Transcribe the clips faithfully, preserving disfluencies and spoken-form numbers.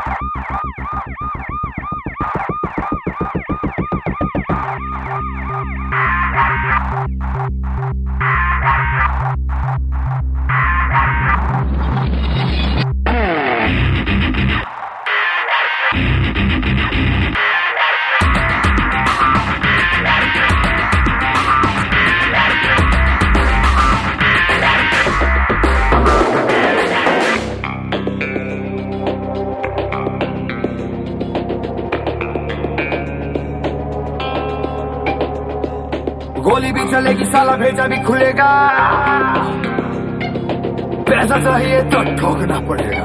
गोली भी चलेगी साला भेजा भी खुलेगा, पैसा चाहिए तो ठोकना पड़ेगा।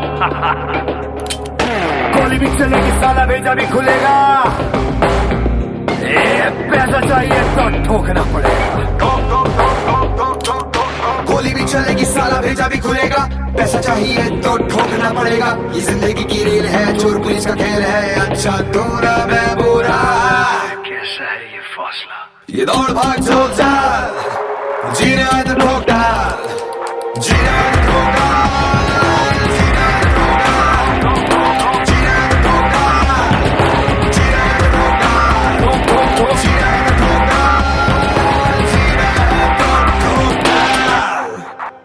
गोली भी चलेगी साला भेजा भी खुलेगा, ए, पैसा चाहिए तो ठोकना पड़ेगा। गोली भी चलेगी साला भेजा भी खुलेगा, पैसा चाहिए तो ठोकना पड़ेगा। ये जिंदगी की रेल है, चोर पुलिस का खेल है, अच्छा दोरा मैं बुरा। कैसा है ये फौसला? ये दौड़ भाग झोंक चाल, जीने आए तो ठोक डाल, जीने आए तो ठोक डाल, जीने आए तो ठोक डाल, जीने आए तो ठोक डाल, जीने आए तो ठोक डाल, जीने आए तो ठोक डाल, जीने आए तो ठोक डाल।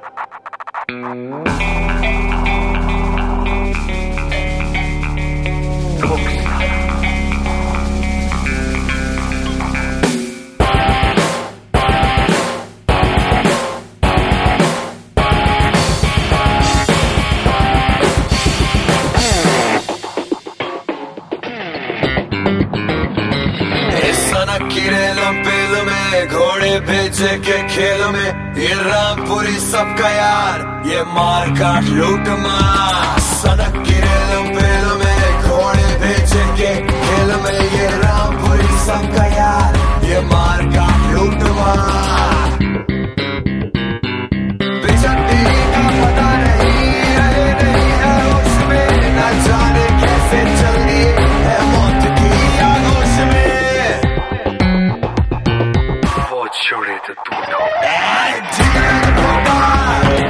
किरेलों पेलों में घोड़े बेचे के खेलों में, ये रामपुरी सबका यार, ये मार काट लूट मार। सनक किरेलों पेलों में घोड़े बेचे के खेलों में, ये रामपुरी सबका यार, ये मार काट लूट मार। बेचंडी का पता नहीं, रहे नहीं है होश में, न जाने कैसे चल रही है मौत की आगोश में। छोड़े तो तू जीने आए तो ठोक डाल,